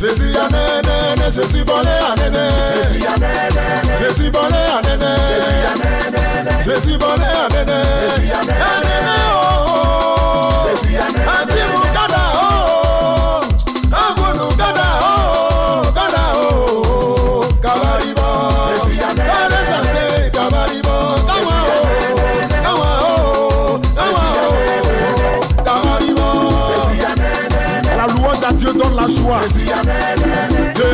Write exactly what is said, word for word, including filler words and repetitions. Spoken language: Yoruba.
Jésus a néné, Jésus volé a néné. Jésus volé a néné. Jésus volé a néné. Néné oh, Antimu kada oh, Agunu kada oh, kada oh, Kabaribo, Kale Sante Kabaribo, Kawa oh, Kawa oh, Kawa oh, Kabaribo. La louange à Dieu donne la joie.